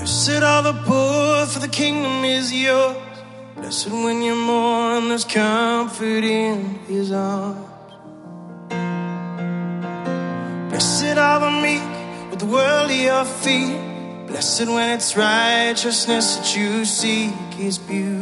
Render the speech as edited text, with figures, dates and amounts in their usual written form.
Blessed are the poor, for the kingdom is yours. Blessed when you mourn, there's comfort in his arms. Blessed are the meek, with the world at your feet. Blessed when it's righteousness that you seek, his beauty